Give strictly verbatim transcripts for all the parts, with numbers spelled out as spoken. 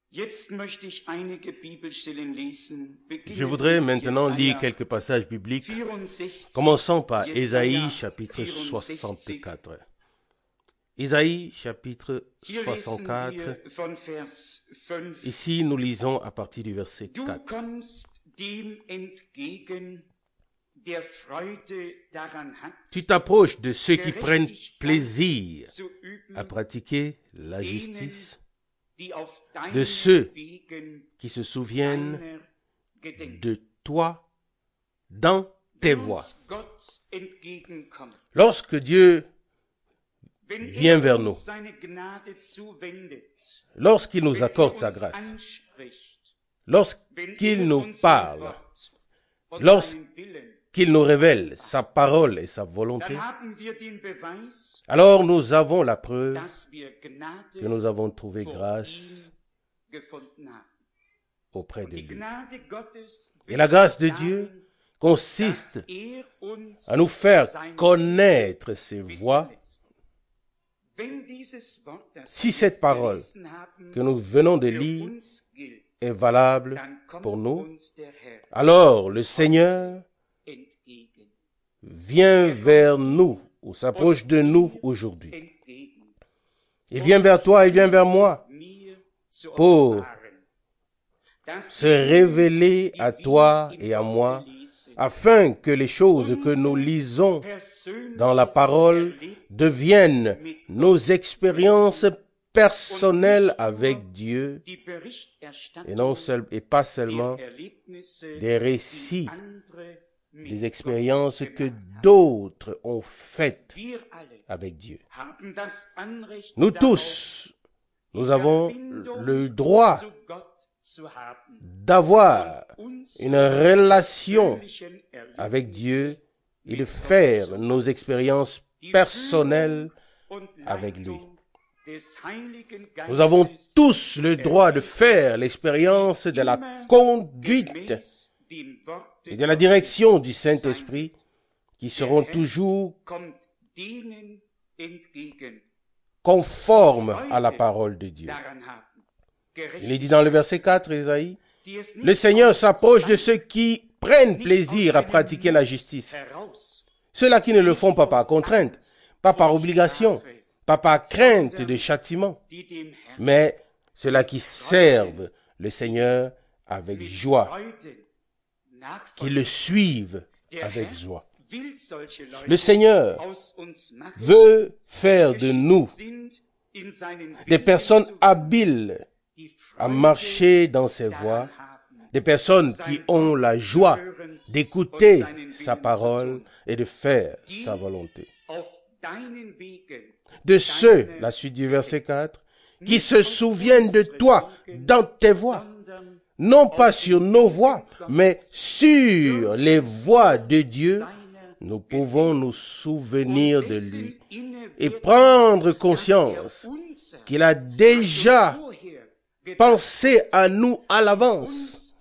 Je voudrais maintenant lire quelques passages bibliques, commençant par Ésaïe chapitre soixante-quatre. Ésaïe chapitre soixante-quatre, ici nous lisons à partir du verset quatre. Tu t'approches de ceux qui prennent plaisir à pratiquer la justice, de ceux qui se souviennent de toi dans tes voies. Lorsque Dieu vient vers nous, lorsqu'il nous accorde sa grâce, lorsqu'il nous parle, lorsqu'il nous révèle sa parole et sa volonté, alors nous avons la preuve que nous avons trouvé grâce auprès de lui. Et la grâce de Dieu consiste à nous faire connaître ses voies. Si cette parole que nous venons de lire est valable pour nous, alors le Seigneur vient vers nous ou s'approche de nous aujourd'hui. Il vient vers toi, il vient vers moi pour se révéler à toi et à moi, afin que les choses que nous lisons dans la parole deviennent nos expériences personnelles avec Dieu et, non seul, et pas seulement des récits, des expériences que d'autres ont faites avec Dieu. Nous tous, nous avons le droit d'avoir une relation avec Dieu et de faire nos expériences personnelles avec lui. Nous avons tous le droit de faire l'expérience de la conduite et de la direction du Saint-Esprit qui seront toujours conformes à la parole de Dieu. Il est dit dans le verset quatre, Ésaïe, « Le Seigneur s'approche de ceux qui prennent plaisir à pratiquer la justice. Ceux-là qui ne le font pas par contrainte, pas par obligation, pas par crainte de châtiment, mais ceux-là qui servent le Seigneur avec joie, qui le suivent avec joie. » Le Seigneur veut faire de nous des personnes habiles à marcher dans ses voies, des personnes qui ont la joie d'écouter sa parole et de faire sa volonté. De ceux, la suite du verset quatre, qui se souviennent de toi dans tes voies, non pas sur nos voies, mais sur les voies de Dieu, nous pouvons nous souvenir de lui et prendre conscience qu'il a déjà pensé à nous à l'avance,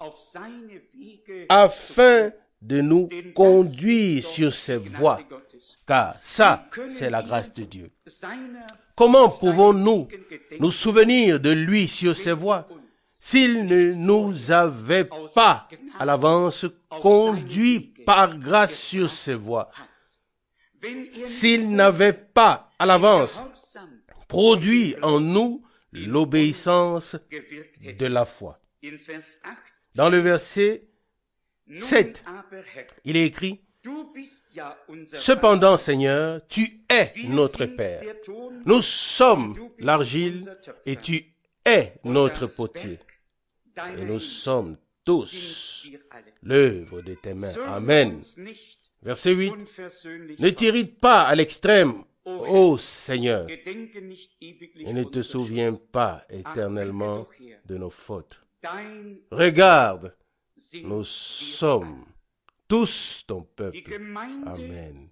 afin de nous conduire sur ses voies, car ça, c'est la grâce de Dieu. Comment pouvons-nous nous souvenir de lui sur ses voies s'il ne nous avait pas à l'avance conduit par grâce sur ses voies, s'il n'avait pas à l'avance produit en nous l'obéissance de la foi? Dans le verset sept, il est écrit, « Cependant, Seigneur, tu es notre Père. Nous sommes l'argile et tu es notre potier. Et nous sommes tous l'œuvre de tes mains. » Amen. Verset huit, « Ne t'irrite pas à l'extrême, ô Seigneur, et ne te souviens pas éternellement de nos fautes. Regarde, nous sommes tous ton peuple. » Amen.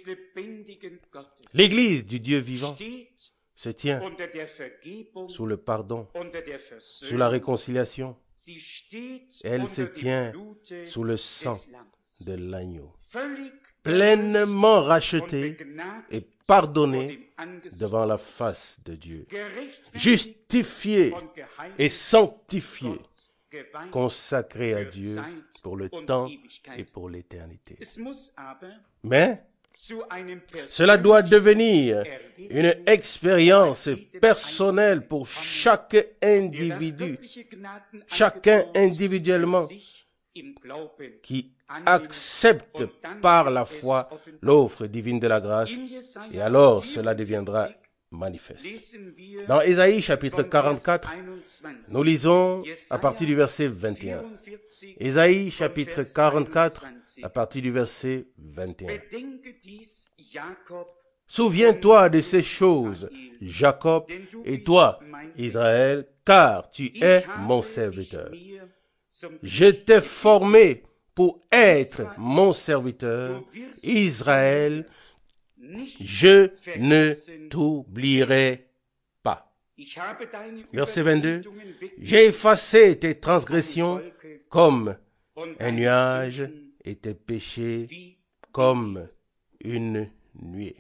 L'Église du Dieu vivant se tient sous le pardon, sous la réconciliation. Elle se tient sous le sang de l'agneau. pleinement rachetés et pardonnés devant la face de Dieu, justifiés et sanctifiés, consacrés à Dieu pour le temps et pour l'éternité. Mais cela doit devenir une expérience personnelle pour chaque individu, chacun individuellement, qui accepte par la foi l'offre divine de la grâce, et alors cela deviendra manifeste. Dans Ésaïe chapitre quarante-quatre, nous lisons à partir du verset vingt et un. Ésaïe chapitre quarante-quatre, à partir du verset vingt et un. Souviens-toi de ces choses, Jacob, et toi, Israël, car tu es mon serviteur. Je t'ai formé pour être mon serviteur, Israël, je ne t'oublierai pas. Verset vingt-deux. J'ai effacé tes transgressions comme un nuage et tes péchés comme une nuée.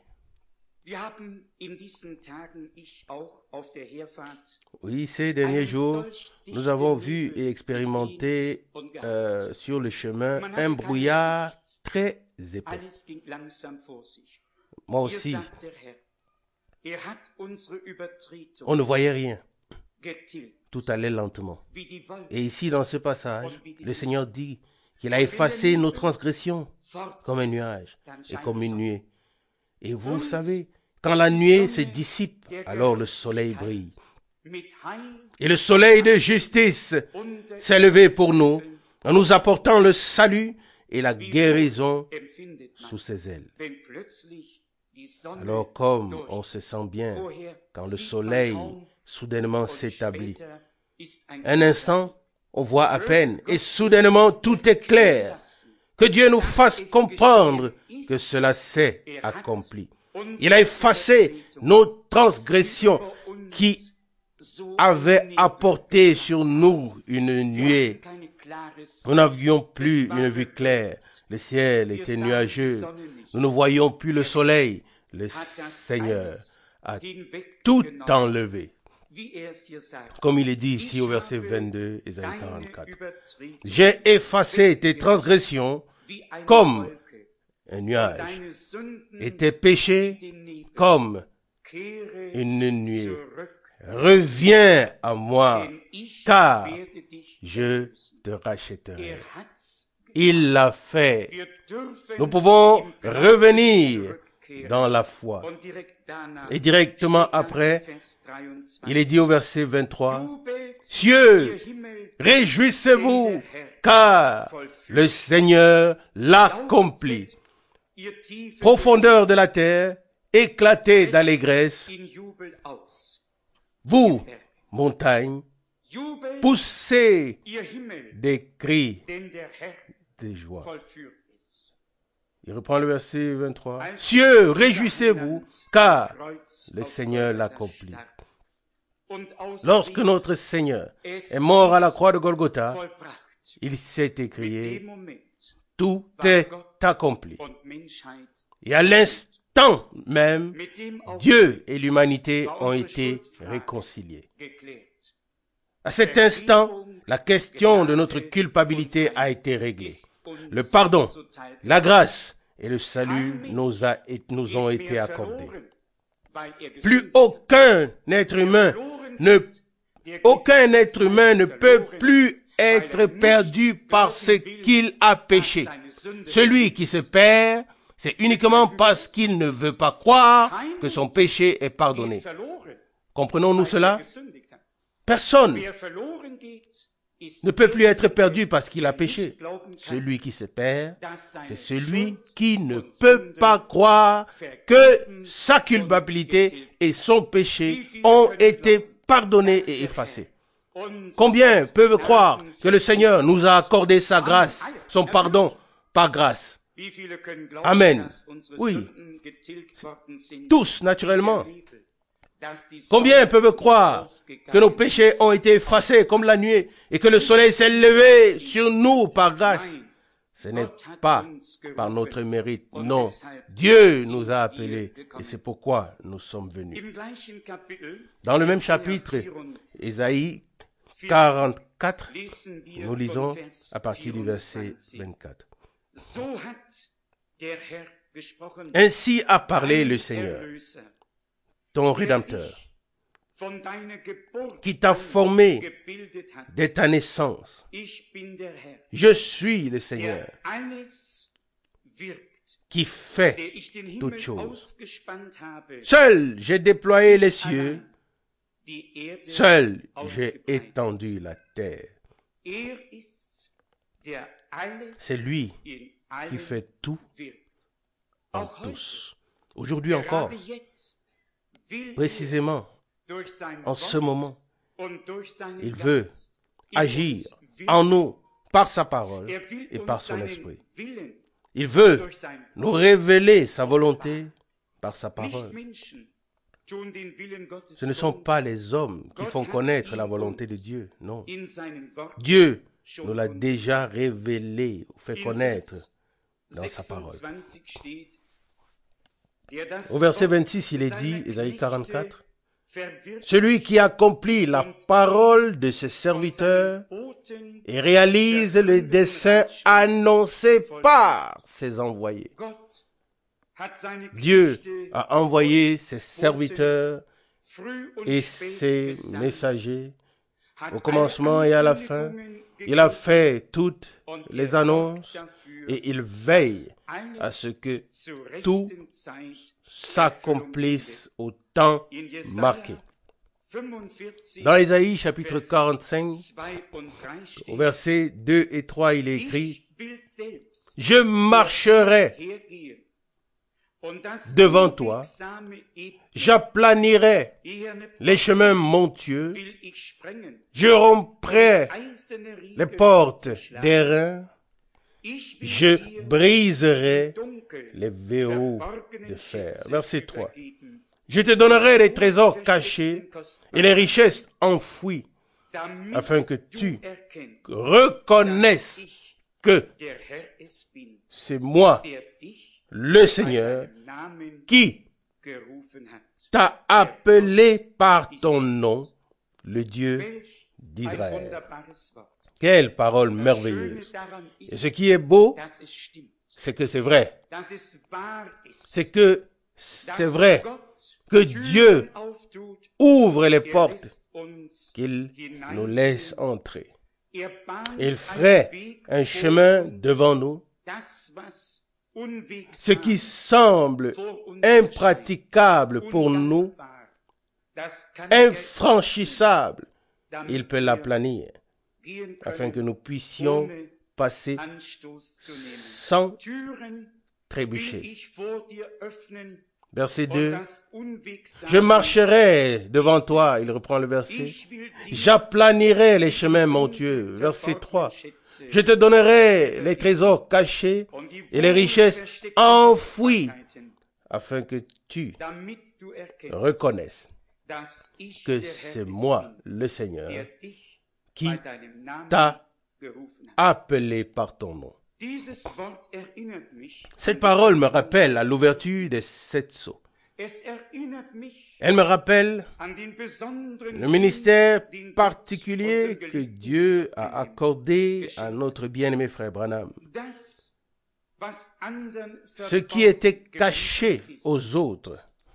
Oui, ces derniers jours, nous avons vu et expérimenté euh, sur le chemin un brouillard très épais. Moi aussi, on ne voyait rien. Tout allait lentement. Et ici, dans ce passage, le Seigneur dit qu'il a effacé nos transgressions comme un nuage et comme une nuée. Et vous savez, quand la nuée se dissipe, alors le soleil brille. Et le soleil de justice s'est levé pour nous, en nous apportant le salut et la guérison sous ses ailes. Alors comme on se sent bien quand le soleil soudainement s'établit, un instant, on voit à peine et soudainement tout est clair. Que Dieu nous fasse comprendre que cela s'est accompli. Il a effacé nos transgressions qui avaient apporté sur nous une nuée. Nous n'avions plus une vue claire. Le ciel était nuageux. Nous ne voyions plus le soleil. Le Seigneur a tout enlevé. Comme il est dit ici au verset vingt-deux, Ésaïe quarante-quatre. J'ai effacé tes transgressions comme un nuage et tes péchés comme une nuée. Reviens à moi, car je te rachèterai. Il l'a fait. Nous pouvons revenir dans la foi. Et directement après, il est dit au verset vingt-trois, cieux, réjouissez-vous, car le Seigneur l'accomplit. Profondeur de la terre, éclatez d'allégresse. Vous, montagnes, poussez des cris de joie. Il reprend le verset vingt-trois. Cieux, réjouissez-vous, car le Seigneur l'accomplit. Lorsque notre Seigneur est mort à la croix de Golgotha, il s'est écrié, tout est accompli. Et à l'instant même, Dieu et l'humanité ont été réconciliés. À cet instant, la question de notre culpabilité a été réglée. Le pardon, la grâce et le salut nous, a, nous ont été accordés. Plus aucun être humain ne, aucun être humain ne peut plus être perdu parce qu'il a péché. Celui qui se perd, c'est uniquement parce qu'il ne veut pas croire que son péché est pardonné. Comprenons-nous cela? Personne ne peut plus être perdu parce qu'il a péché. Celui qui se perd, c'est celui qui ne peut pas croire que sa culpabilité et son péché ont été pardonnés et effacés. Combien peuvent croire que le Seigneur nous a accordé sa grâce, son pardon par grâce? Amen. Oui. Tous, naturellement. Combien peuvent croire que nos péchés ont été effacés comme la nuée et que le soleil s'est levé sur nous par grâce? Ce n'est pas par notre mérite, non. Dieu nous a appelés et c'est pourquoi nous sommes venus. Dans le même chapitre, Ésaïe quarante-quatre, nous lisons à partir du verset vingt-quatre. Ainsi a parlé le Seigneur, ton Rédempteur, qui t'a formé dès ta naissance. Je suis le Seigneur qui fait toutes choses. Seul j'ai déployé les cieux, seul j'ai étendu la terre. C'est lui qui fait tout en tous. Aujourd'hui encore, précisément, en ce moment, il veut agir en nous par sa parole et par son esprit. Il veut nous révéler sa volonté par sa parole. Ce ne sont pas les hommes qui font connaître la volonté de Dieu, non. Dieu nous l'a déjà révélé, fait connaître dans sa parole. Au verset vingt-six, il est dit, Ésaïe quarante-quatre, « Celui qui accomplit la parole de ses serviteurs et réalise le dessein annoncé par ses envoyés. » Dieu a envoyé ses serviteurs et ses messagers au commencement et à la fin. Il a fait toutes les annonces et il veille à ce que tout s'accomplisse au temps marqué. Dans Ésaïe chapitre quarante-cinq, au verset deux et trois, il est écrit « Je marcherai devant toi, j'aplanirai les chemins montueux, je romprai les portes d'airain, je briserai les verrous de fer. » Verset trois. Je te donnerai les trésors cachés et les richesses enfouies, afin que tu reconnaisses que c'est moi, le Seigneur, qui t'a appelé par ton nom, le Dieu d'Israël. Quelle parole merveilleuse. Et ce qui est beau, c'est que c'est vrai. C'est que c'est vrai que Dieu ouvre les portes, qu'il nous laisse entrer. Il ferait un chemin devant nous. Ce qui semble impraticable pour nous, infranchissable, il peut l'aplanir, afin que nous puissions passer sans trébucher. Verset deux. Je marcherai devant toi, il reprend le verset. J'aplanirai les chemins montueux. Verset trois. Je te donnerai les trésors cachés et les richesses enfouies, afin que tu reconnaisses que c'est moi, le Seigneur, qui t'a appelé par ton nom. Cette parole me rappelle à l'ouverture des sept sceaux. Elle me rappelle le ministère particulier que Dieu a accordé à notre bien-aimé frère Branham. Ce qui était caché aux autres,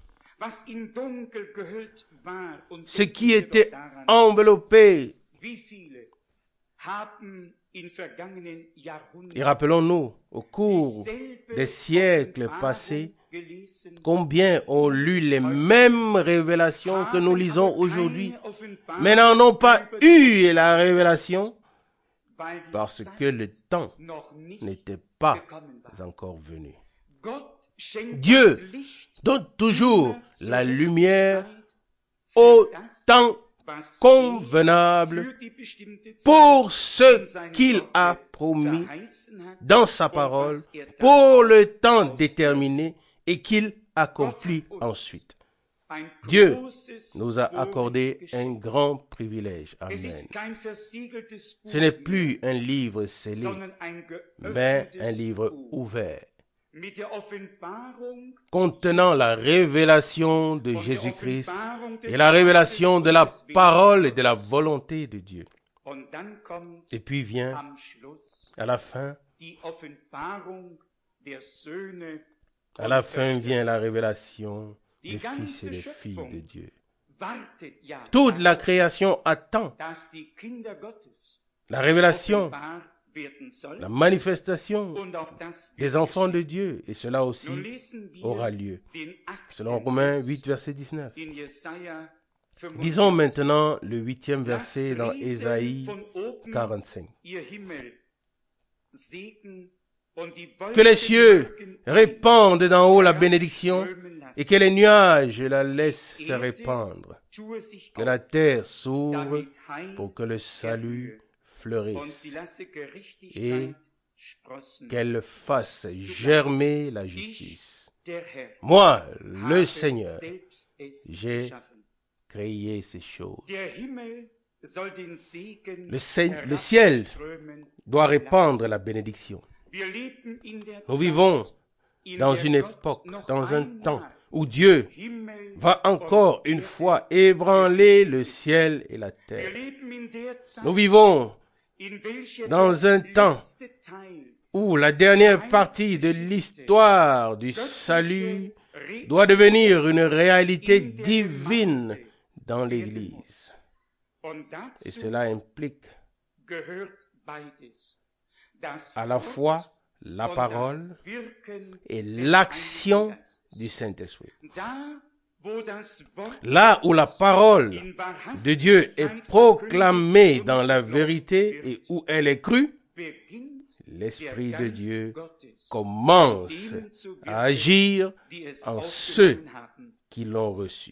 ce qui était enveloppé. Et rappelons-nous, au cours des siècles passés, combien ont lu les mêmes révélations que nous lisons aujourd'hui, mais n'en ont pas eu la révélation parce que le temps n'était pas encore venu. Dieu donne toujours la lumière au temps convenable pour ce qu'il a promis dans sa parole, pour le temps déterminé et qu'il accomplit ensuite. Dieu nous a accordé un grand privilège. Amen. Ce n'est plus un livre scellé, mais un livre ouvert, contenant la révélation de Jésus-Christ et la révélation de la parole et de la volonté de Dieu. Et puis vient, à la fin, à la fin vient la révélation des fils et des filles de Dieu. Toute la création attend la révélation, la manifestation des enfants de Dieu, et cela aussi aura lieu. Selon Romains huit, verset dix-neuf. Disons maintenant le huitième verset dans Ésaïe quarante-cinq. Que les cieux répandent d'en haut la bénédiction et que les nuages la laissent se répandre. Que la terre s'ouvre pour que le salut fleurisse et qu'elle fasse germer la justice. Moi, le Seigneur, j'ai créé ces choses. Le, ciel, le ciel doit répandre la bénédiction. Nous vivons dans une époque, dans un temps où Dieu va encore une fois ébranler le ciel et la terre. Nous vivons dans un temps où la dernière partie de l'histoire du salut doit devenir une réalité divine dans l'Église. Et cela implique à la fois la parole et l'action du Saint-Esprit. Là où la parole de Dieu est proclamée dans la vérité et où elle est crue, l'Esprit de Dieu commence à agir en ceux qui l'ont reçu.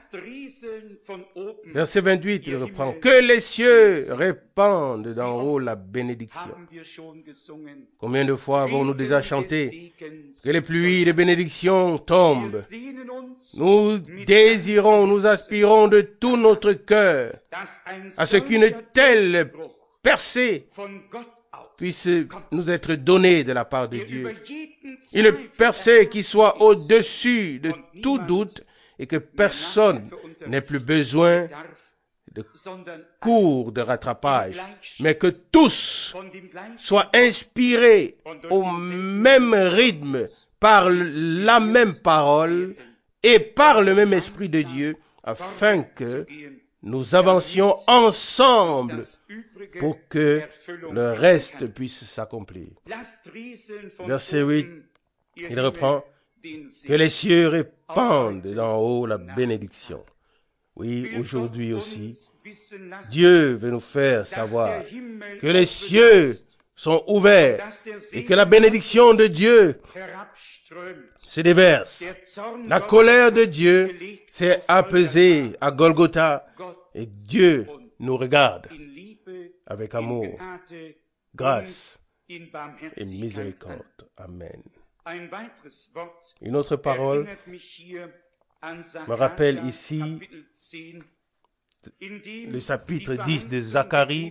Verset vingt-huit, il reprend. Que les cieux répandent d'en haut la bénédiction. Combien de fois avons-nous déjà chanté que les pluies de bénédiction tombent? Nous désirons, nous aspirons de tout notre cœur à ce qu'une telle percée puisse nous être donnée de la part de Dieu. Une percée qui soit au-dessus de tout doute et que personne n'ait plus besoin de cours de rattrapage, mais que tous soient inspirés au même rythme par la même parole et par le même Esprit de Dieu, afin que nous avancions ensemble pour que le reste puisse s'accomplir. Verset huit, il reprend. Que les cieux répandent d'en haut la bénédiction. Oui, aujourd'hui aussi, Dieu veut nous faire savoir que les cieux sont ouverts et que la bénédiction de Dieu se déverse. La colère de Dieu s'est apaisée à Golgotha et Dieu nous regarde avec amour, grâce et miséricorde. Amen. Une autre parole me rappelle ici le chapitre dix de Zacharie,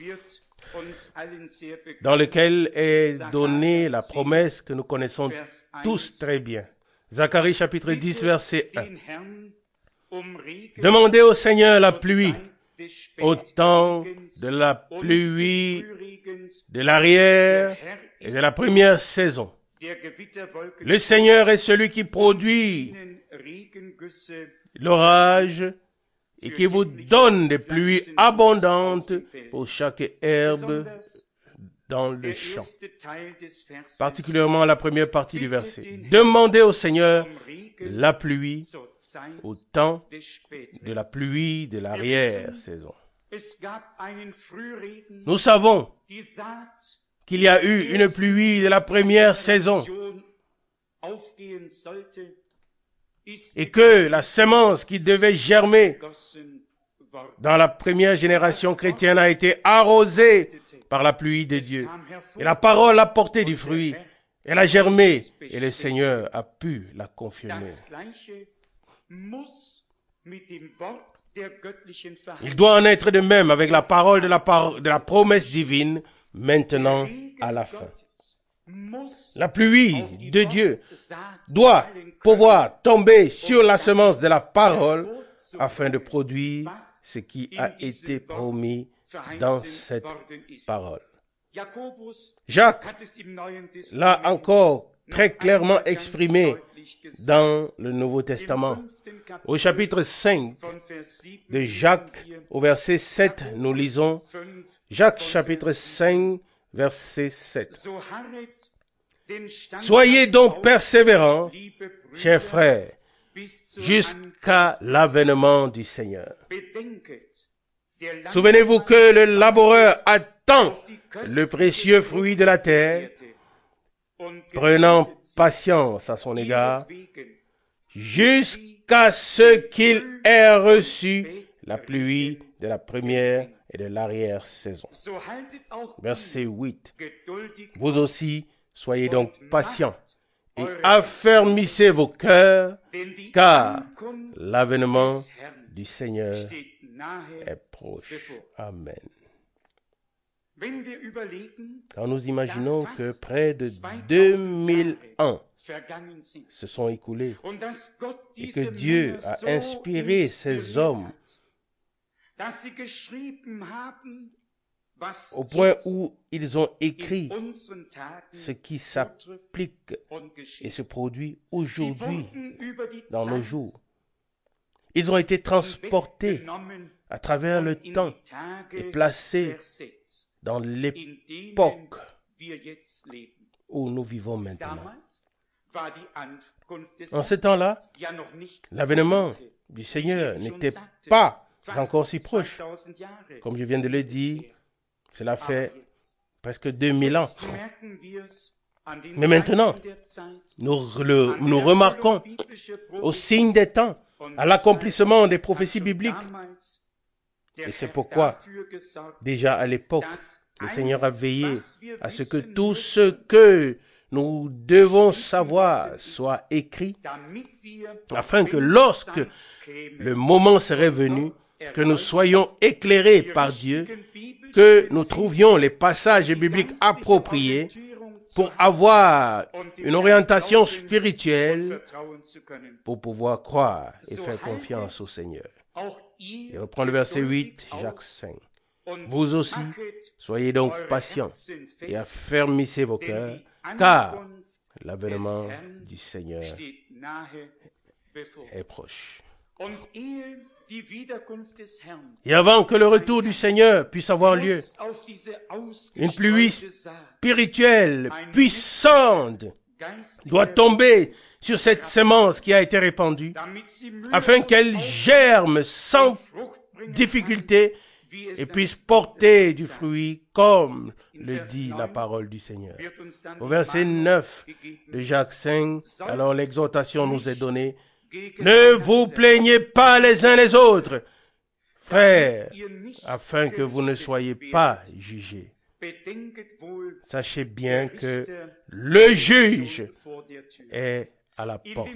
dans lequel est donnée la promesse que nous connaissons tous très bien. Zacharie chapitre dix, verset un. Demandez au Seigneur la pluie, au temps de la pluie, de l'arrière et de la première saison. Le Seigneur est celui qui produit l'orage et qui vous donne des pluies abondantes pour chaque herbe dans le champ. Particulièrement la première partie du verset. Demandez au Seigneur la pluie au temps de la pluie de l'arrière-saison. Nous savons qu'il y a eu une pluie de la première saison et que la semence qui devait germer dans la première génération chrétienne a été arrosée par la pluie de Dieu. Et la parole a porté du fruit. Elle a germé et le Seigneur a pu la confirmer. Il doit en être de même avec la parole de la, par- de la promesse divine, maintenant à la fin. La pluie de Dieu doit pouvoir tomber sur la semence de la parole afin de produire ce qui a été promis dans cette parole. Jacques l'a encore très clairement exprimé dans le Nouveau Testament. Au chapitre cinq de Jacques, au verset sept, nous lisons Jacques chapitre cinq, verset sept. Soyez donc persévérants, chers frères, jusqu'à l'avènement du Seigneur. Souvenez-vous que le laboureur attend le précieux fruit de la terre, prenant patience à son égard, jusqu'à ce qu'il ait reçu la pluie de la première et de l'arrière-saison. Verset huit. Vous aussi, soyez donc patients et affermissez vos cœurs, car l'avènement du Seigneur est proche. Amen. Quand nous imaginons que près de deux mille ans se sont écoulés et que Dieu a inspiré ces hommes au point où ils ont écrit ce qui s'applique et se produit aujourd'hui dans nos jours. Ils ont été transportés à travers le temps et placés dans l'époque où nous vivons maintenant. En ce temps-là, l'avènement du Seigneur n'était pas encore si proche. Comme je viens de le dire, cela fait presque deux mille ans. Mais maintenant, nous, le, nous remarquons au signe des temps, à l'accomplissement des prophéties bibliques. Et c'est pourquoi, déjà à l'époque, le Seigneur a veillé à ce que tout ce que nous devons savoir soit écrit, afin que lorsque le moment serait venu, que nous soyons éclairés par Dieu, que nous trouvions les passages bibliques appropriés pour avoir une orientation spirituelle, pour pouvoir croire et faire confiance au Seigneur. Il reprend le verset huit, Jacques cinq. Vous aussi, soyez donc patients et affermissez vos cœurs, car l'avènement du Seigneur est proche. Et avant que le retour du Seigneur puisse avoir lieu, une pluie spirituelle puissante doit tomber sur cette semence qui a été répandue, afin qu'elle germe sans difficulté et puisse porter du fruit comme le dit la parole du Seigneur. Au verset neuf de Jacques cinq, alors l'exhortation nous est donnée: ne vous plaignez pas les uns les autres, frères, afin que vous ne soyez pas jugés. Sachez bien que le juge est à la porte.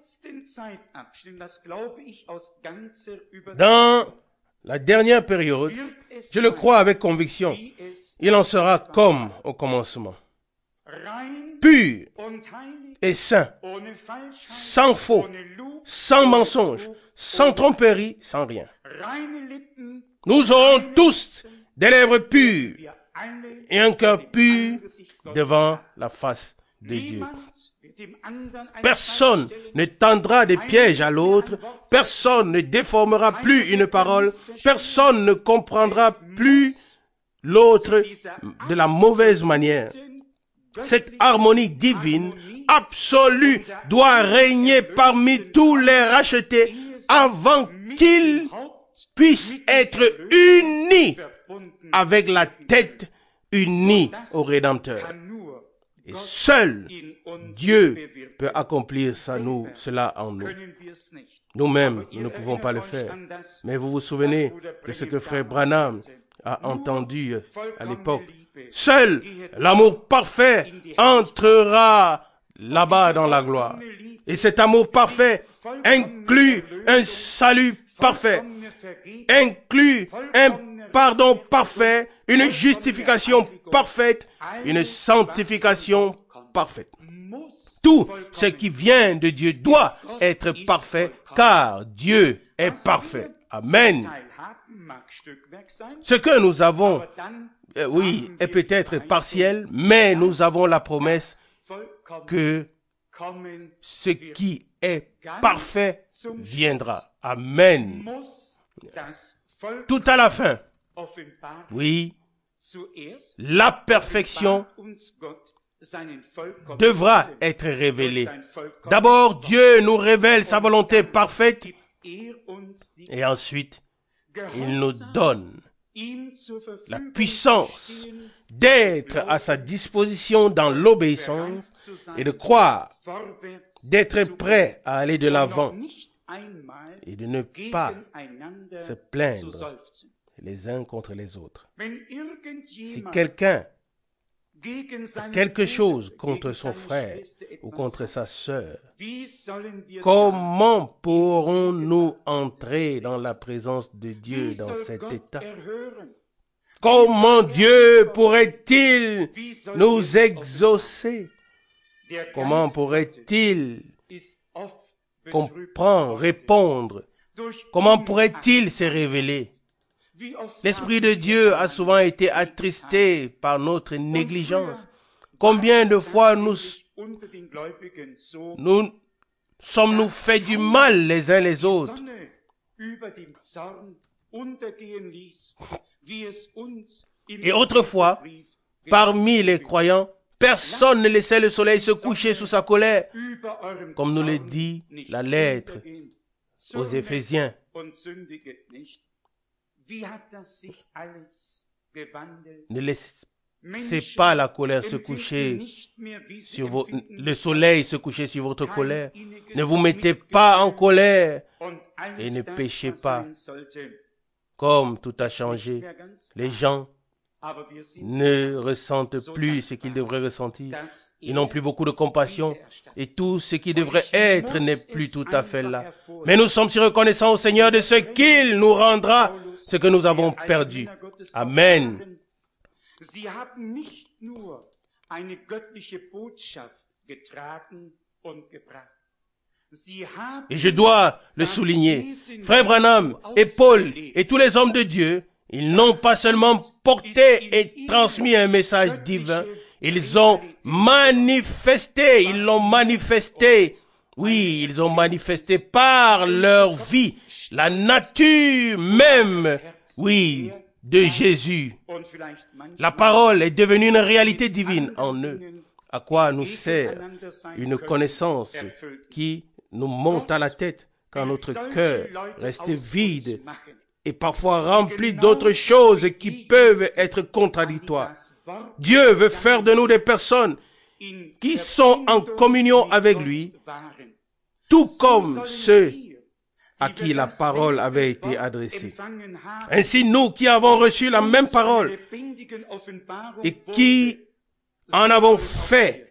Dans la dernière période, je le crois avec conviction, il en sera comme au commencement. Pur et saint, sans faux, sans mensonge, sans tromperie, sans rien. Nous aurons tous des lèvres pures et un cœur pur devant la face de Dieu. Personne ne tendra des pièges à l'autre, personne ne déformera plus une parole, personne ne comprendra plus l'autre de la mauvaise manière. Cette harmonie divine absolue doit régner parmi tous les rachetés avant qu'ils puissent être unis avec la tête unie au Rédempteur. Et seul Dieu peut accomplir ça, nous, cela en nous. Nous-mêmes, nous ne pouvons pas le faire. Mais vous vous souvenez de ce que frère Branham a entendu à l'époque. Seul l'amour parfait entrera là-bas dans la gloire. Et cet amour parfait inclut un salut parfait inclut un pardon parfait, une justification parfaite, une sanctification parfaite. Tout ce qui vient de Dieu doit être parfait, car Dieu est parfait. Amen. Ce que nous avons, euh, oui, est peut-être partiel, mais nous avons la promesse que ce qui est parfait viendra. Amen. Tout à la fin, oui, la perfection devra être révélée. D'abord, Dieu nous révèle sa volonté parfaite et ensuite, il nous donne la puissance d'être à sa disposition dans l'obéissance et de croire, d'être prêt à aller de l'avant et de ne pas se plaindre les uns contre les autres. Si quelqu'un a quelque chose contre son frère ou contre sa sœur, comment pourrons-nous entrer dans la présence de Dieu dans cet état? Comment Dieu pourrait-il nous exaucer? Comment pourrait-il comprendre, répondre? Comment pourrait-il se révéler? L'Esprit de Dieu a souvent été attristé par notre négligence. Combien de fois nous, nous sommes-nous fait du mal les uns les autres? Et autrefois, parmi les croyants, personne ne laissait le soleil se coucher sous sa colère, comme nous le dit la lettre aux Éphésiens. Ne laissez pas la colère se coucher sur vos, le soleil se coucher sur votre colère. Ne vous mettez pas en colère et ne péchez pas. Comme tout a changé, les gens ne ressentent plus ce qu'ils devraient ressentir. Ils n'ont plus beaucoup de compassion et tout ce qui devrait être n'est plus tout à fait là. Mais nous sommes si reconnaissants au Seigneur de ce qu'il nous rendra ce que nous avons perdu. Amen. Et je dois le souligner, Frère Branham et Paul et tous les hommes de Dieu, ils n'ont pas seulement porté et transmis un message divin, ils ont manifesté, ils l'ont manifesté, oui, ils ont manifesté par leur vie la nature même, oui, de Jésus. La parole est devenue une réalité divine en eux. À quoi nous sert une connaissance qui nous monte à la tête quand notre cœur reste vide et parfois rempli d'autres choses qui peuvent être contradictoires? Dieu veut faire de nous des personnes qui sont en communion avec lui, tout comme ceux à qui la parole avait été adressée. Ainsi, nous qui avons reçu la même parole et qui en avons fait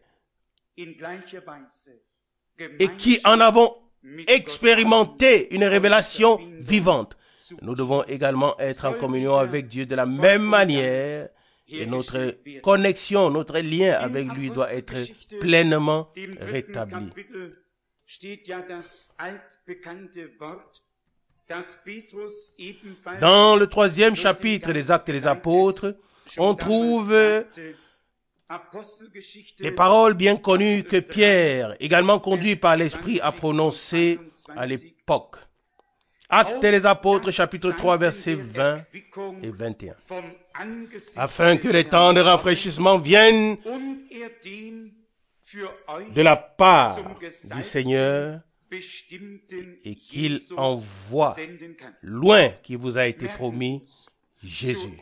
et qui en avons expérimenté une révélation vivante, nous devons également être en communion avec Dieu de la même manière et notre connexion, notre lien avec lui doit être pleinement rétabli. Dans le troisième chapitre des Actes des Apôtres, on trouve les paroles bien connues que Pierre, également conduit par l'Esprit, a prononcées à l'époque. Actes des Apôtres, chapitre trois, versets vingt et vingt et un. Afin que les temps de rafraîchissement viennent de la part du Seigneur et qu'il envoie loin qui vous a été promis Jésus.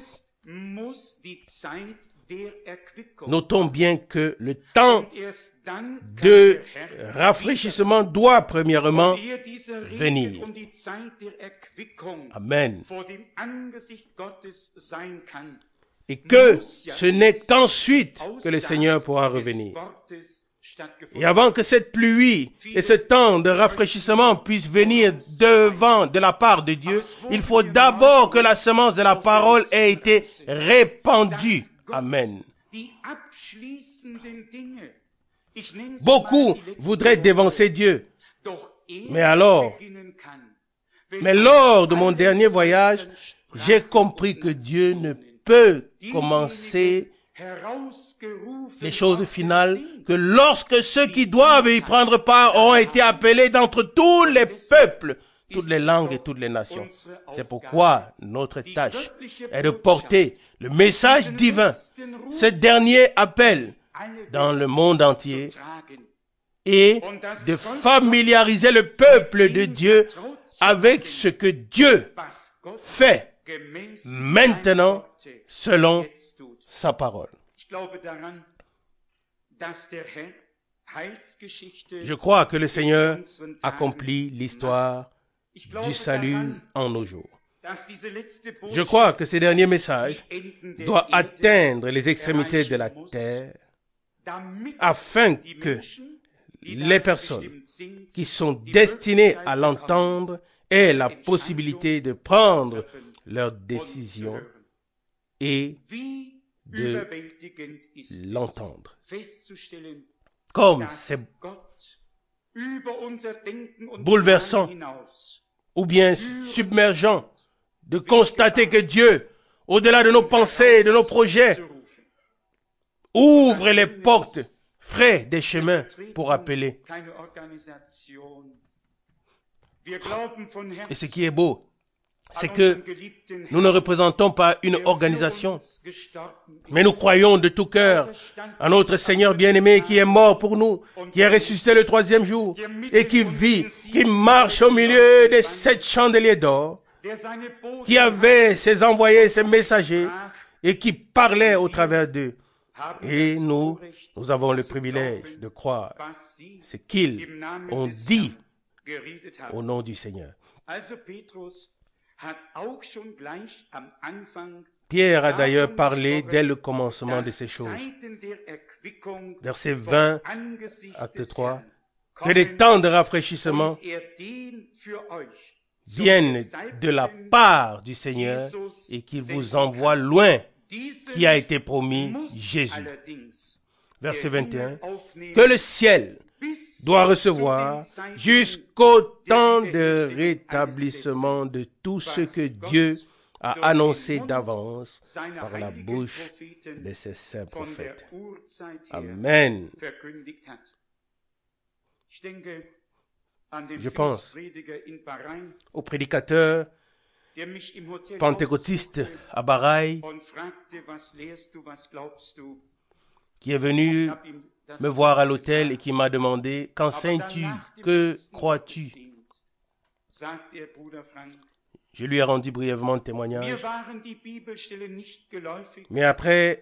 Notons bien que le temps de rafraîchissement doit premièrement venir. Amen. Et que ce n'est qu'ensuite que le Seigneur pourra revenir. Et avant que cette pluie et ce temps de rafraîchissement puissent venir devant de la part de Dieu, il faut d'abord que la semence de la parole ait été répandue. Amen. Beaucoup voudraient dévancer Dieu. Mais alors, mais lors de mon dernier voyage, j'ai compris que Dieu ne peut commencer les choses finales que lorsque ceux qui doivent y prendre part auront été appelés d'entre tous les peuples, toutes les langues et toutes les nations. C'est pourquoi notre tâche est de porter le message divin, ce dernier appel dans le monde entier, et de familiariser le peuple de Dieu avec ce que Dieu fait maintenant selon sa parole. Je crois que le Seigneur accomplit l'histoire du salut en nos jours. Je crois que ce dernier message doit atteindre les extrémités de la terre afin que les personnes qui sont destinées à l'entendre aient la possibilité de prendre leurs décisions et de l'entendre. Comme c'est bouleversant ou bien submergent de constater que Dieu, au-delà de nos pensées, de nos projets, ouvre les portes, fraie des chemins pour appeler. Et ce qui est beau, c'est que nous ne représentons pas une organisation, mais nous croyons de tout cœur à notre Seigneur bien-aimé qui est mort pour nous, qui est ressuscité le troisième jour et qui vit, qui marche au milieu des sept chandeliers d'or, qui avait ses envoyés, ses messagers et qui parlait au travers d'eux. Et nous, nous avons le privilège de croire ce qu'ils ont dit au nom du Seigneur. Pierre a d'ailleurs parlé dès le commencement de ces choses. Verset vingt, acte trois, que des temps de rafraîchissement viennent de la part du Seigneur et qu'il vous envoie loin, qui a été promis Jésus. Verset vingt et un, que le ciel doit recevoir jusqu'au temps de rétablissement de tout ce que Dieu a annoncé d'avance par la bouche de ses saints prophètes. Amen. Je pense au prédicateur pentecôtiste à Bahreïn qui est venu me voir à l'hôtel et qui m'a demandé « Qu'enseignes-tu? Que crois-tu » Je lui ai rendu brièvement le témoignage. Mais après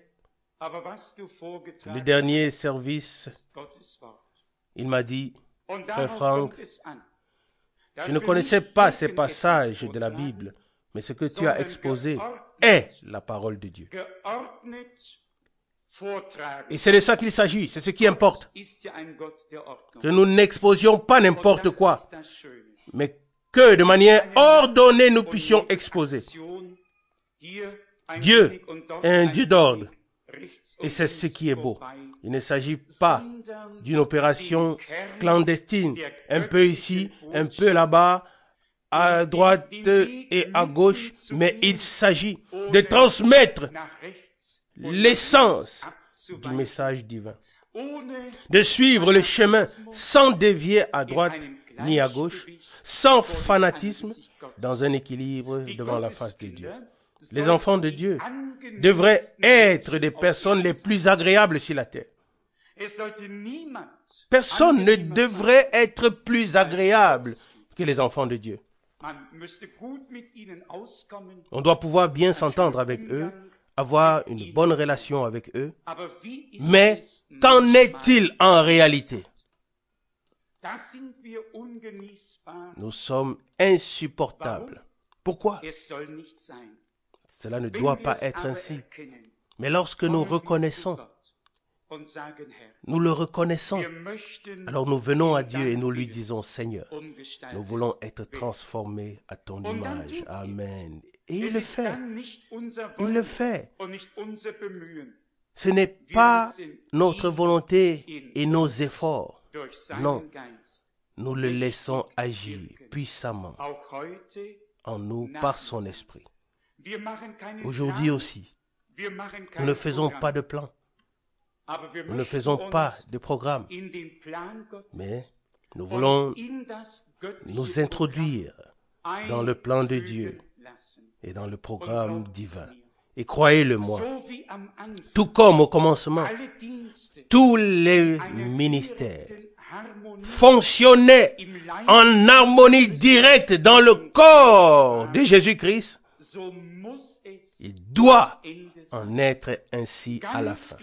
le dernier service, il m'a dit « Frère Franck, je ne connaissais pas ces passages de la Bible, mais ce que tu as exposé est la parole de Dieu. » Et c'est de ça qu'il s'agit, c'est ce qui importe. Que nous n'exposions pas n'importe quoi, mais que de manière ordonnée nous puissions exposer. Dieu est un Dieu d'ordre. Et c'est ce qui est beau. Il ne s'agit pas d'une opération clandestine, un peu ici, un peu là-bas, à droite et à gauche, mais il s'agit de transmettre l'essence du message divin, de suivre le chemin sans dévier à droite ni à gauche, sans fanatisme, dans un équilibre devant la face de Dieu. Les enfants de Dieu devraient être des personnes les plus agréables sur la terre. Personne ne devrait être plus agréable que les enfants de Dieu. On doit pouvoir bien s'entendre avec eux, avoir une bonne relation avec eux. Mais qu'en est-il en réalité? Nous sommes insupportables. Pourquoi? Cela ne doit pas être ainsi. Mais lorsque nous reconnaissons nous le reconnaissons. Alors nous venons à Dieu et nous lui disons, Seigneur, nous voulons être transformés à ton image. Amen. Et il le fait. Il le fait. Ce n'est pas notre volonté et nos efforts. Non. Nous le laissons agir puissamment en nous par son esprit. Aujourd'hui aussi, nous ne faisons pas de plan. Nous ne faisons pas de programme. Mais nous voulons nous introduire dans le plan de Dieu et dans le programme divin. Et croyez-le-moi, tout comme au commencement, tous les ministères fonctionnaient en harmonie directe dans le corps de Jésus-Christ. Il doit en être ainsi à la fin.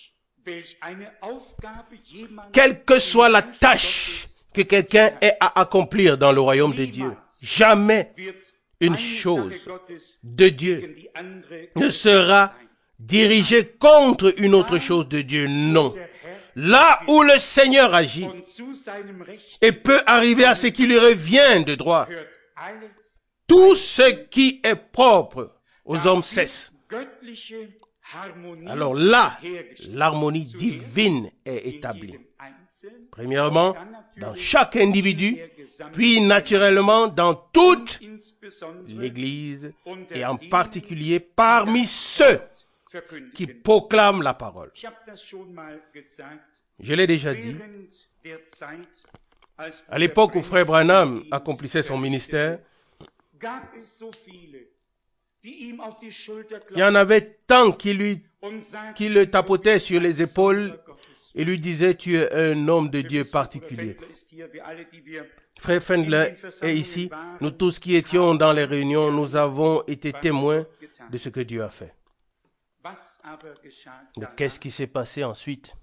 Quelle que soit la tâche que quelqu'un ait à accomplir dans le royaume de Dieu, jamais une chose de Dieu ne sera dirigée contre une autre chose de Dieu. Non. Là où le Seigneur agit et peut arriver à ce qui lui revient de droit, tout ce qui est propre aux hommes cesse. Alors là, l'harmonie divine est établie. Premièrement, dans chaque individu, puis naturellement dans toute l'Église, et en particulier parmi ceux qui proclament la parole. Je l'ai déjà dit, à l'époque où Frère Branham accomplissait son ministère, il y en avait tant qui lui, qui le tapotaient sur les épaules et lui disaient, tu es un homme de Dieu particulier. Frère Fendler est ici. Nous tous qui étions dans les réunions, nous avons été témoins de ce que Dieu a fait. Mais qu'est-ce qui s'est passé ensuite?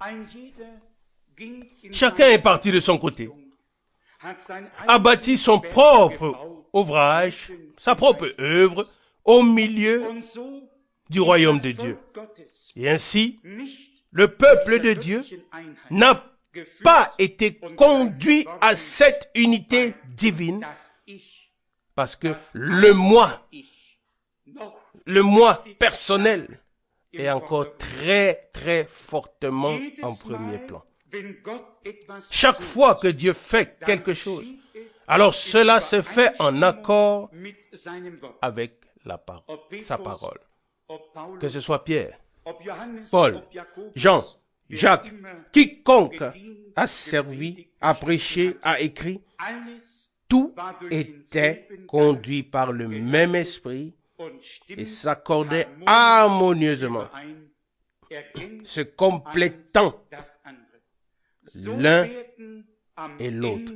Chacun est parti de son côté, a bâti son propre ouvrage, sa propre œuvre, au milieu du royaume de Dieu. Et ainsi, le peuple de Dieu n'a pas été conduit à cette unité divine parce que le moi, le moi personnel est encore très très fortement en premier plan. Chaque fois que Dieu fait quelque chose, alors cela se fait en accord avec la par- sa parole. Que ce soit Pierre, Paul, Jean, Jacques, quiconque a servi, a prêché, a écrit, tout était conduit par le même esprit et s'accordait harmonieusement, se complétant l'un et l'autre.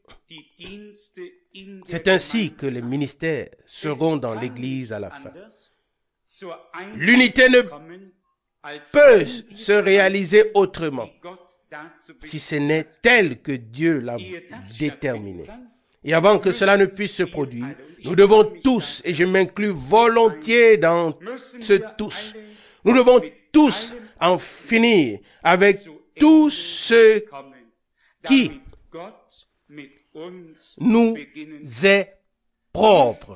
C'est ainsi que les ministères seront dans l'Église à la fin. L'unité ne peut se réaliser autrement si ce n'est tel que Dieu l'a déterminé. Et avant que cela ne puisse se produire, nous devons tous, et je m'inclus volontiers dans ce tous, nous devons tous en finir avec tous ceux qui nous est propre,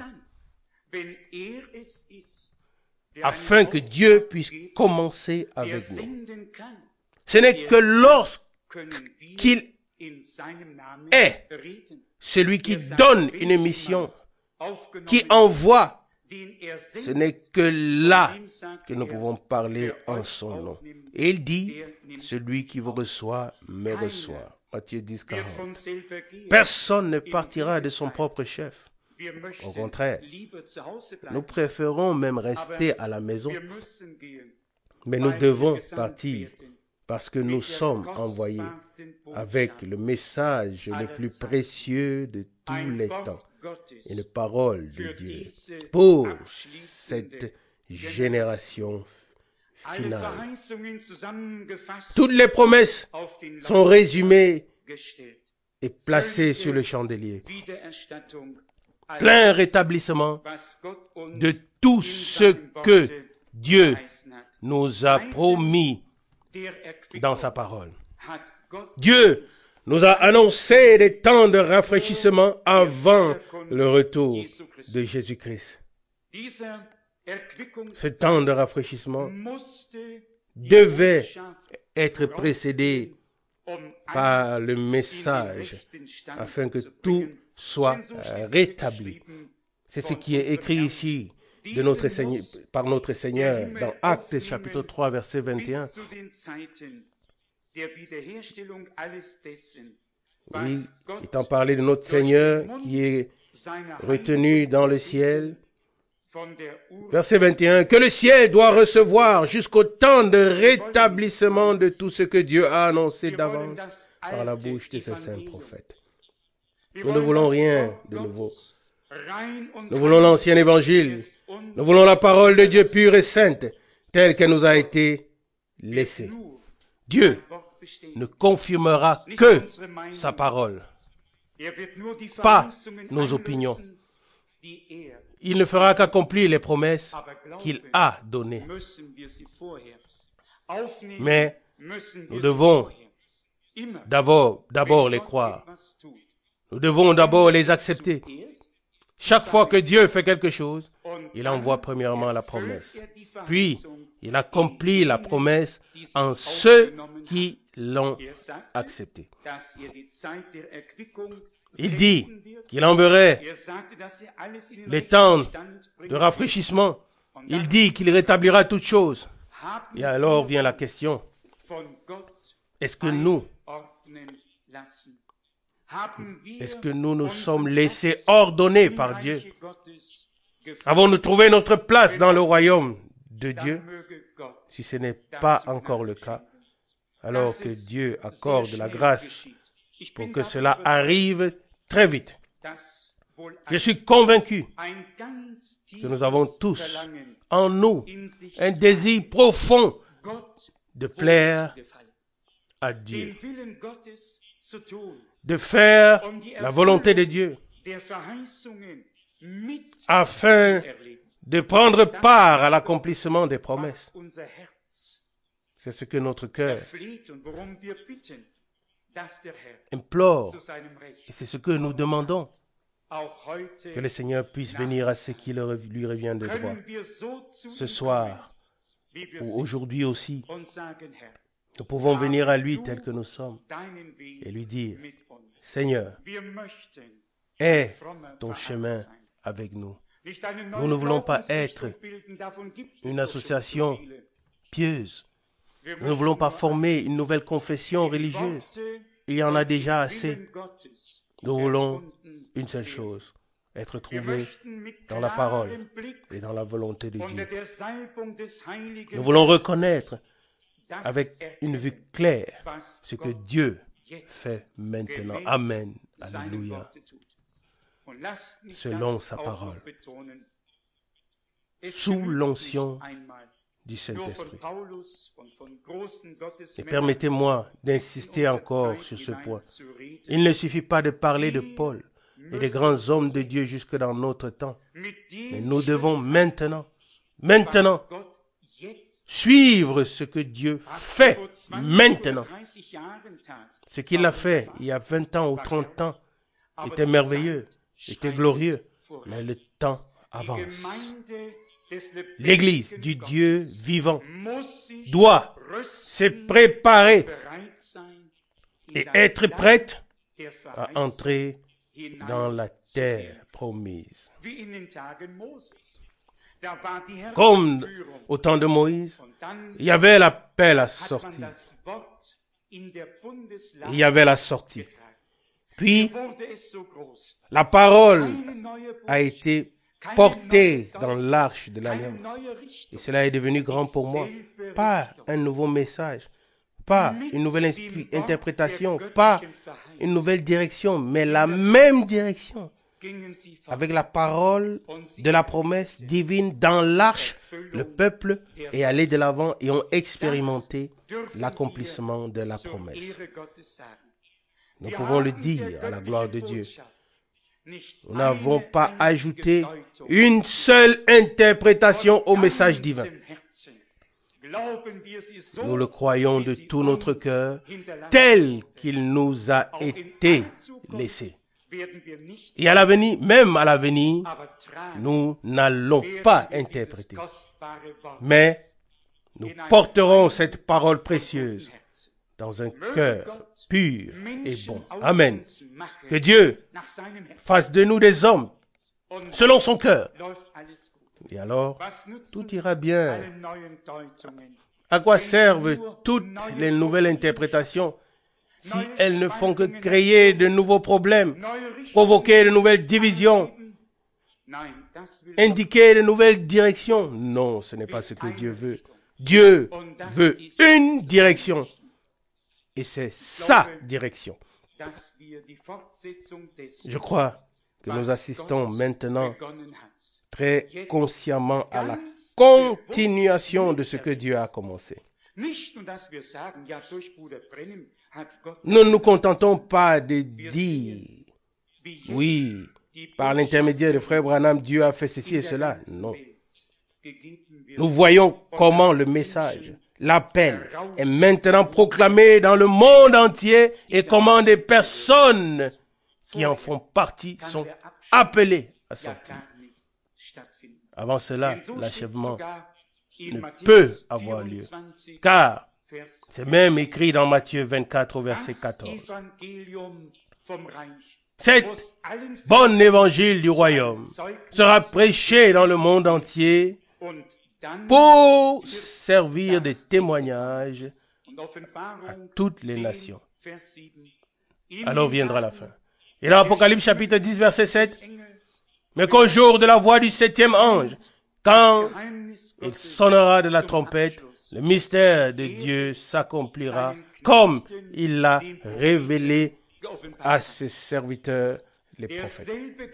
afin que Dieu puisse commencer avec nous. Ce n'est que lorsqu'il est celui qui donne une mission, qui envoie, ce n'est que là que nous pouvons parler en son nom. Et il dit, celui qui vous reçoit me reçoit. Matthieu dix, quarante. Personne ne partira de son propre chef. Au contraire, nous préférons même rester à la maison. Mais nous devons partir parce que nous sommes envoyés avec le message le plus précieux de tous les temps, une parole de Dieu pour cette génération finale. Toutes les promesses sont résumées et placées sur le chandelier. Plein rétablissement de tout ce que Dieu nous a promis dans sa parole. Dieu nous a annoncé des temps de rafraîchissement avant le retour de Jésus-Christ. Ce temps de rafraîchissement devait être précédé par le message afin que tout soit rétabli. C'est ce qui est écrit ici de notre Seigneur, par notre Seigneur dans Actes chapitre trois verset vingt et un. Oui, étant parlé de notre Seigneur qui est retenu dans le ciel. Verset vingt et un, que le ciel doit recevoir jusqu'au temps de rétablissement de tout ce que Dieu a annoncé d'avance par la bouche de ses saints prophètes. Nous ne voulons rien de nouveau. Nous voulons l'ancien évangile. Nous voulons la parole de Dieu pure et sainte, telle qu'elle nous a été laissée. Dieu ne confirmera que sa parole, pas nos opinions. Il ne fera qu'accomplir les promesses qu'il a données. Mais nous devons d'abord, d'abord les croire. Nous devons d'abord les accepter. Chaque fois que Dieu fait quelque chose, il envoie premièrement la promesse. Puis, il accomplit la promesse en ceux qui l'ont accepté. Il dit qu'il enverrait les temps de rafraîchissement. Il dit qu'il rétablira toutes choses. Et alors vient la question, est-ce que nous, est-ce que nous nous sommes laissés ordonner par Dieu? Avons-nous trouvé notre place dans le royaume de Dieu? Si ce n'est pas encore le cas, alors que Dieu accorde la grâce pour que cela arrive très vite. Je suis convaincu que nous avons tous en nous un désir profond de plaire à Dieu, de faire la volonté de Dieu, afin de prendre part à l'accomplissement des promesses. C'est ce que notre cœur implore, et c'est ce que nous demandons, que le Seigneur puisse venir à ce qui lui revient de droit. Ce soir, ou aujourd'hui aussi, nous pouvons venir à lui tel que nous sommes, et lui dire, Seigneur, aie ton chemin avec nous. Nous ne voulons pas être une association pieuse. Nous ne voulons pas former une nouvelle confession religieuse. Il y en a déjà assez. Nous voulons une seule chose, être trouvés dans la parole et dans la volonté de Dieu. Nous voulons reconnaître avec une vue claire ce que Dieu fait maintenant. Amen. Alléluia. Selon sa parole. Sous l'onction du Saint-Esprit. Et permettez-moi d'insister encore sur ce point. Il ne suffit pas de parler de Paul et des grands hommes de Dieu jusque dans notre temps. Mais nous devons maintenant, maintenant, suivre ce que Dieu fait maintenant. Ce qu'il a fait il y a vingt ans ou trente ans était merveilleux, était glorieux, mais le temps avance. L'Église du Dieu vivant doit se préparer et être prête à entrer dans la terre promise. Comme au temps de Moïse, il y avait l'appel à sortir. Il y avait la sortie. Puis, la parole a été portée dans l'arche de l'Alliance. Et cela est devenu grand pour moi. Pas un nouveau message, pas une nouvelle interprétation, pas une nouvelle direction, mais la même direction. Avec la parole de la promesse divine dans l'arche, le peuple est allé de l'avant et ont expérimenté l'accomplissement de la promesse. Nous pouvons le dire à la gloire de Dieu. Nous n'avons pas ajouté une seule interprétation au message divin. Nous le croyons de tout notre cœur, tel qu'il nous a été laissé. Et à l'avenir, même à l'avenir, nous n'allons pas interpréter, mais nous porterons cette parole précieuse dans un cœur pur et bon. Amen. Que Dieu fasse de nous des hommes selon son cœur. Et alors, tout ira bien. À quoi servent toutes les nouvelles interprétations si elles ne font que créer de nouveaux problèmes, provoquer de nouvelles divisions, indiquer de nouvelles directions? Non, ce n'est pas ce que Dieu veut. Dieu veut une direction. Et c'est sa direction. Je crois que nous assistons maintenant très consciemment à la continuation de ce que Dieu a commencé. Nous ne nous contentons pas de dire, oui, par l'intermédiaire de Frère Branham, Dieu a fait ceci et cela. Non. Nous voyons comment le message, l'appel, est maintenant proclamé dans le monde entier et comment des personnes qui en font partie sont appelées à sortir. Avant cela, l'achèvement ne peut avoir lieu, car c'est même écrit dans Matthieu vingt-quatre au verset quatorze. Cet bon évangile du royaume sera prêché dans le monde entier pour servir de témoignage à toutes les nations. Alors viendra la fin. Et dans Apocalypse chapitre dix, verset sept, mais qu'au jour de la voix du septième ange, quand il sonnera de la trompette, le mystère de Dieu s'accomplira comme il l'a révélé à ses serviteurs, les prophètes.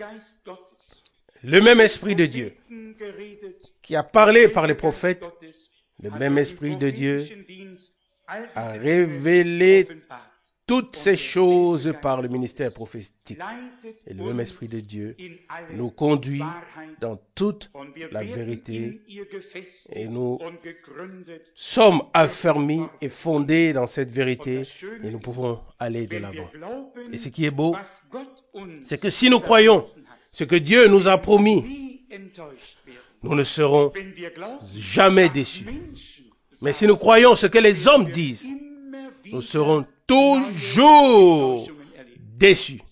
Le même esprit de Dieu qui a parlé par les prophètes, le même esprit de Dieu a révélé toutes ces choses par le ministère prophétique. Et le même esprit de Dieu nous conduit dans toute la vérité et nous sommes affermis et fondés dans cette vérité et nous pouvons aller de l'avant. Et ce qui est beau, c'est que si nous croyons ce que Dieu nous a promis, nous ne serons jamais déçus. Mais si nous croyons ce que les hommes disent, nous serons toujours déçus.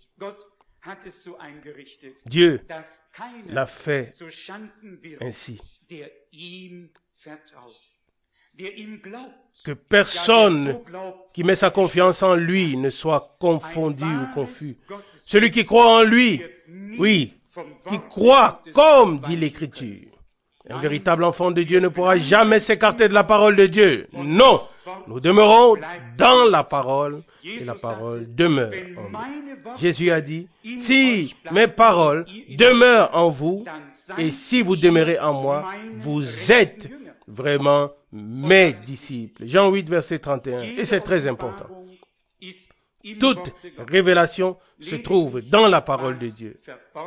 Dieu l'a fait ainsi. Que personne qui met sa confiance en lui ne soit confondu ou confus. Celui qui croit en lui, oui, qui croit comme dit l'Écriture. Un véritable enfant de Dieu ne pourra jamais s'écarter de la parole de Dieu. Non, nous demeurons dans la parole et la parole demeure en nous. Jésus a dit, si mes paroles demeurent en vous et si vous demeurez en moi, vous êtes vraiment mes disciples. Jean huit, verset trente et un. Et c'est très important. Toute révélation se trouve dans la parole de Dieu.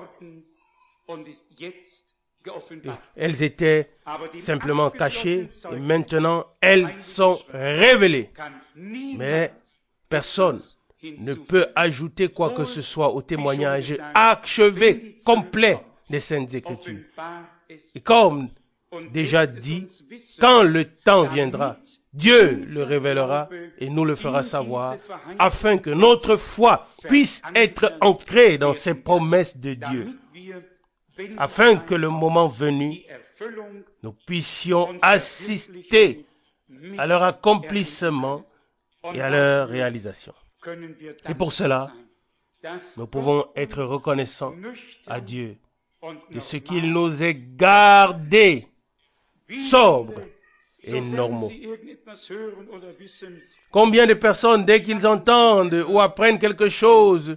Et elles étaient simplement cachées et maintenant elles sont révélées. Mais personne ne peut ajouter quoi que ce soit au témoignage achevé, complet des Saintes Écritures. Et comme déjà dit, quand le temps viendra, Dieu le révélera et nous le fera savoir afin que notre foi puisse être ancrée dans ces promesses de Dieu. Afin que le moment venu, nous puissions assister à leur accomplissement et à leur réalisation. Et pour cela, nous pouvons être reconnaissants à Dieu de ce qu'il nous ait gardés sobres et normaux. Combien de personnes, dès qu'ils entendent ou apprennent quelque chose,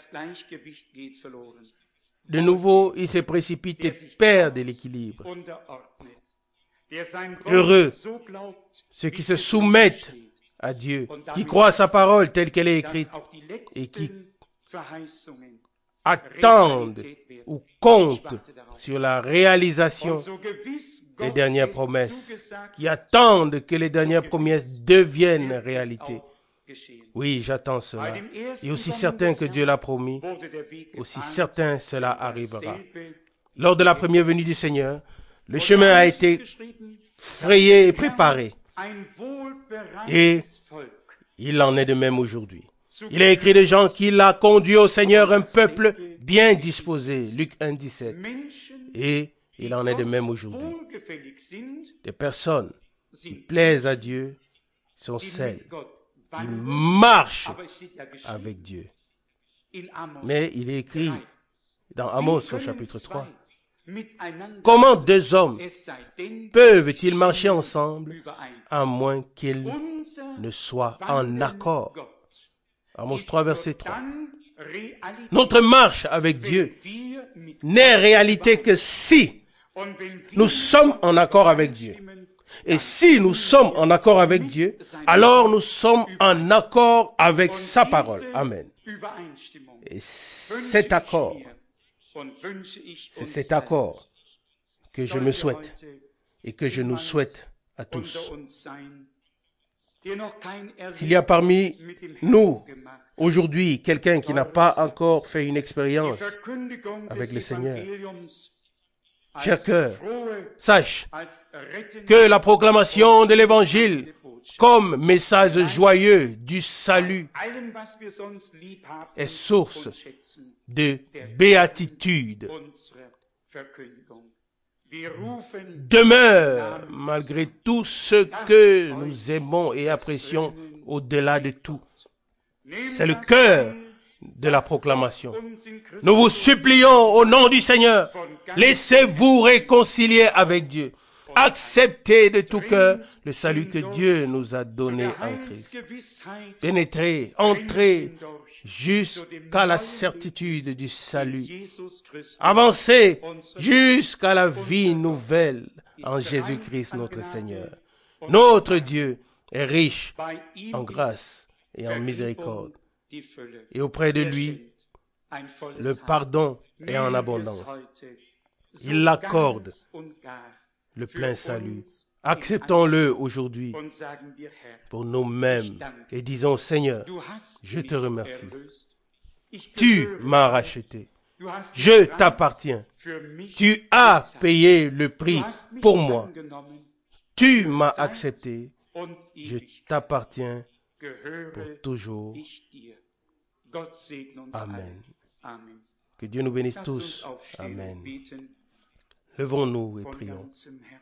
de nouveau, ils se précipitent et perdent l'équilibre. Heureux ceux qui se soumettent à Dieu, qui croient à sa parole telle qu'elle est écrite et qui attendent ou comptent sur la réalisation des dernières promesses, qui attendent que les dernières promesses deviennent réalité. Oui, j'attends cela. Et aussi certain que Dieu l'a promis, aussi certain cela arrivera. Lors de la première venue du Seigneur, le chemin a été frayé et préparé. Et il en est de même aujourd'hui. Il est écrit de Jean qu'il a conduit au Seigneur un peuple bien disposé. Luc un, dix-sept. Et il en est de même aujourd'hui. Des personnes qui plaisent à Dieu sont celles qui marchent avec Dieu. Mais il est écrit dans Amos au chapitre trois, comment deux hommes peuvent-ils marcher ensemble à moins qu'ils ne soient en accord? Amos trois, verset trois. Notre marche avec Dieu n'est réalité que si nous sommes en accord avec Dieu. Et si nous sommes en accord avec Dieu, alors nous sommes en accord avec sa parole. Amen. Et cet accord, c'est cet accord que je me souhaite et que je nous souhaite à tous. S'il y a parmi nous aujourd'hui quelqu'un qui n'a pas encore fait une expérience avec le Seigneur, cher cœur, sache que la proclamation de l'Évangile comme message joyeux du salut est source de béatitude. Demeure malgré tout ce que nous aimons et apprécions au-delà de tout. C'est le cœur de la proclamation. Nous vous supplions au nom du Seigneur, laissez-vous réconcilier avec Dieu. Acceptez de tout cœur le salut que Dieu nous a donné en Christ. Pénétrez, entrez jusqu'à la certitude du salut. Avancez jusqu'à la vie nouvelle en Jésus-Christ notre Seigneur. Notre Dieu est riche en grâce et en miséricorde. Et auprès de lui, le pardon est en abondance. Il l'accorde le plein salut. Acceptons-le aujourd'hui pour nous-mêmes et disons, Seigneur, je te remercie. Tu m'as racheté. Je t'appartiens. Tu as payé le prix pour moi. Tu m'as accepté. Je t'appartiens pour toujours. Amen. Que Dieu nous bénisse tous. Amen. Levons-nous et prions.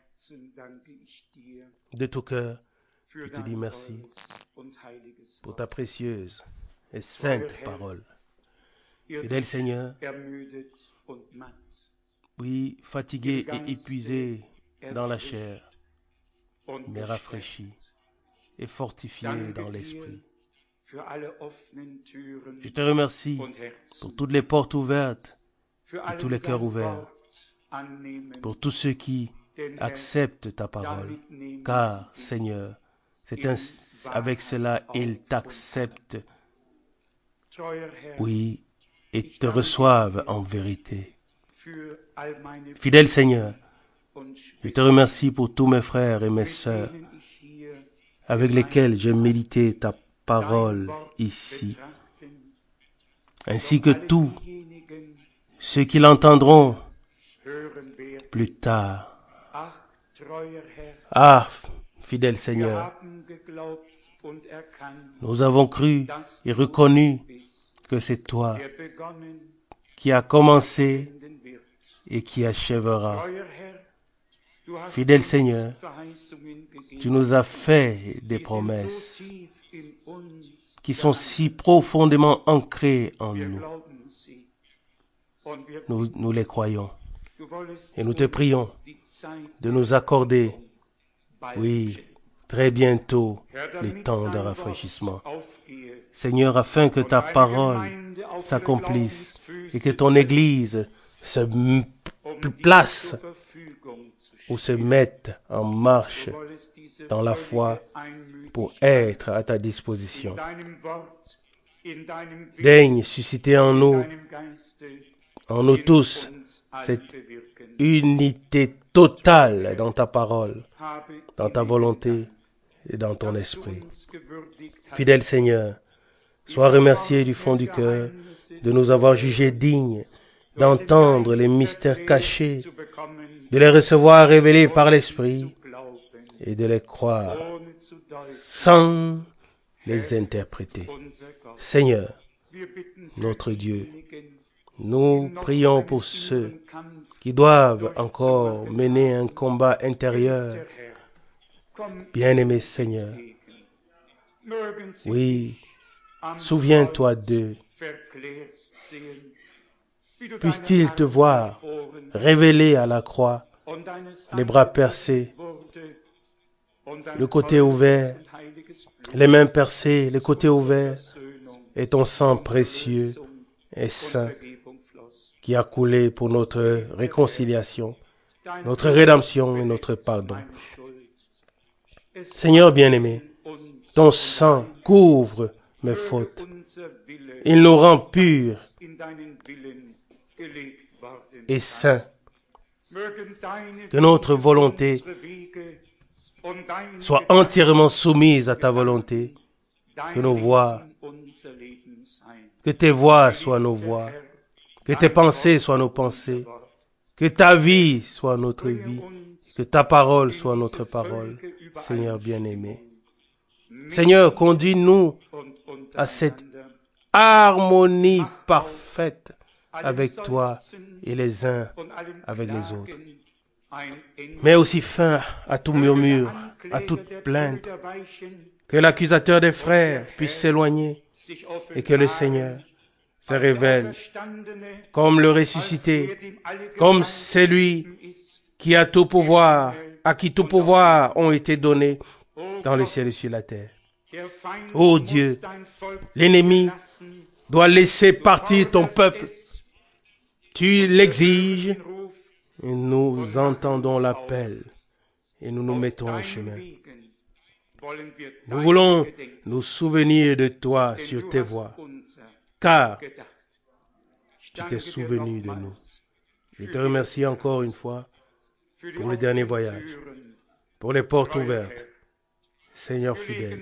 De tout cœur, je te dis merci pour ta précieuse et sainte parole. Fidèle Seigneur, oui, fatigué et épuisé dans la chair, mais rafraîchi et fortifié dans l'esprit. Je te remercie pour toutes les portes ouvertes et tous les cœurs ouverts, pour tous ceux qui acceptent ta parole, car, Seigneur, c'est un, avec cela, ils t'acceptent, oui, et te reçoivent en vérité. Fidèle Seigneur, je te remercie pour tous mes frères et mes sœurs avec lesquels j'ai médité ta parole ici, ainsi que tous ceux qui l'entendront plus tard. Ah, fidèle Seigneur, nous avons cru et reconnu que c'est toi qui as commencé et qui achèvera. Fidèle Seigneur, tu nous as fait des promesses qui sont si profondément ancrées en nous. Nous, nous les croyons. Et nous te prions de nous accorder, oui, très bientôt, les temps de rafraîchissement. Seigneur, afin que ta parole s'accomplisse et que ton Église se place ou se mette en marche dans la foi pour être à ta disposition. Daigne susciter en nous, en nous tous, cette unité totale dans ta parole, dans ta volonté et dans ton esprit. Fidèle Seigneur, sois remercié du fond du cœur de nous avoir jugés dignes d'entendre les mystères cachés, de les recevoir révélés par l'Esprit et de les croire sans les interpréter. Seigneur, notre Dieu, nous prions pour ceux qui doivent encore mener un combat intérieur. Bien-aimé Seigneur, oui, souviens-toi d'eux. Puisse-t-il te voir révélé à la croix, les bras percés, le côté ouvert, les mains percées, le côté ouvert, et ton sang précieux et saint qui a coulé pour notre réconciliation, notre rédemption et notre pardon. Seigneur bien-aimé, ton sang couvre mes fautes. Il nous rend purs et saints. Que notre volonté soit entièrement soumise à ta volonté. Que nos voix, que tes voix soient nos voix. Que tes pensées soient nos pensées. Que ta vie soit notre vie. Que ta parole soit notre parole. Seigneur bien-aimé. Seigneur, conduis-nous à cette harmonie parfaite avec toi et les uns avec les autres. Mais aussi fin à tout murmure, à toute plainte. Que l'accusateur des frères puisse s'éloigner et que le Seigneur se révèle comme le ressuscité, comme celui qui a tout pouvoir, à qui tout pouvoir ont été donnés dans le ciel et sur la terre. Ô Dieu, l'ennemi doit laisser partir ton peuple. Tu l'exiges et nous entendons l'appel et nous nous mettons en chemin. Nous voulons nous souvenir de toi sur tes voies, car tu t'es souvenu de nous. Je te remercie encore une fois pour le dernier voyage, pour les portes ouvertes. Seigneur fidèle,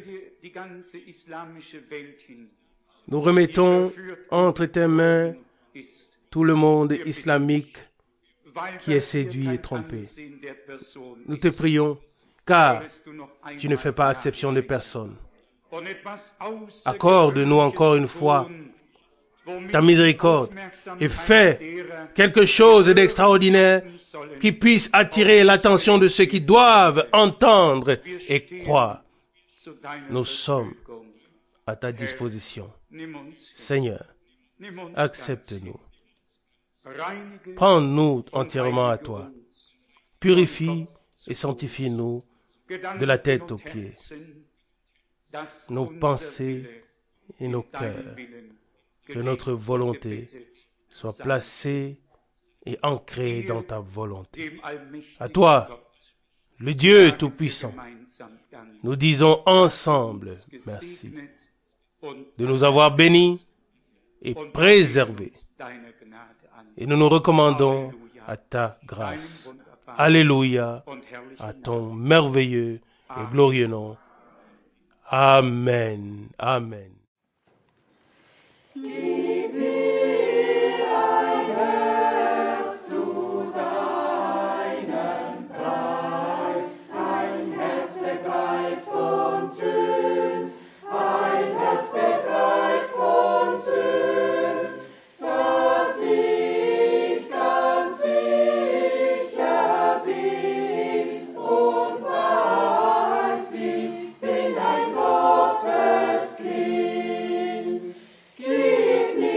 nous remettons entre tes mains tout le monde islamique qui est séduit et trompé. Nous te prions, car tu ne fais pas exception de personne. Accorde-nous encore une fois ta miséricorde et fais quelque chose d'extraordinaire qui puisse attirer l'attention de ceux qui doivent entendre et croire. Nous sommes à ta disposition. Seigneur, accepte-nous. Prends-nous entièrement à toi. Purifie et sanctifie-nous de la tête aux pieds, nos pensées et nos cœurs. Que notre volonté soit placée et ancrée dans ta volonté. À toi, le Dieu Tout-Puissant, nous disons ensemble merci de nous avoir bénis et préservés. Et nous nous recommandons à ta grâce. Alléluia, à ton merveilleux et glorieux nom. Amen. Amen. Give me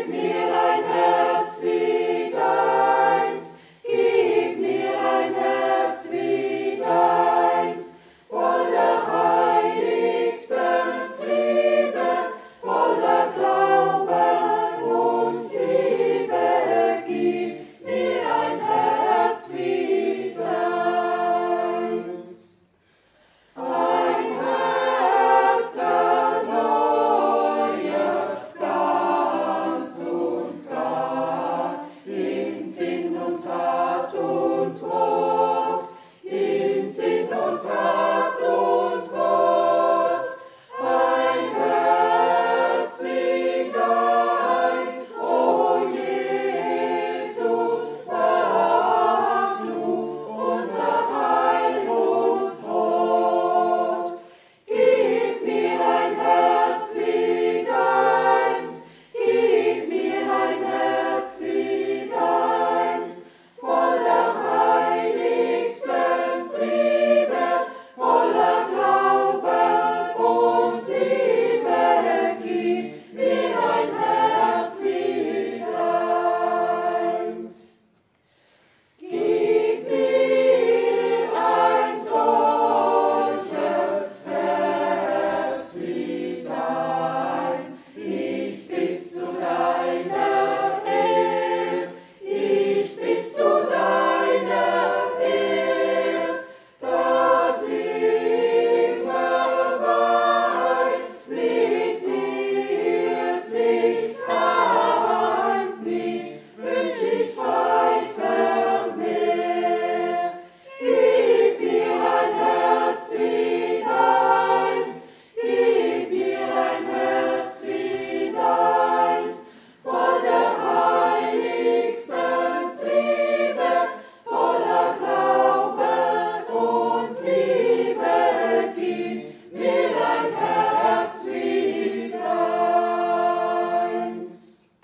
mir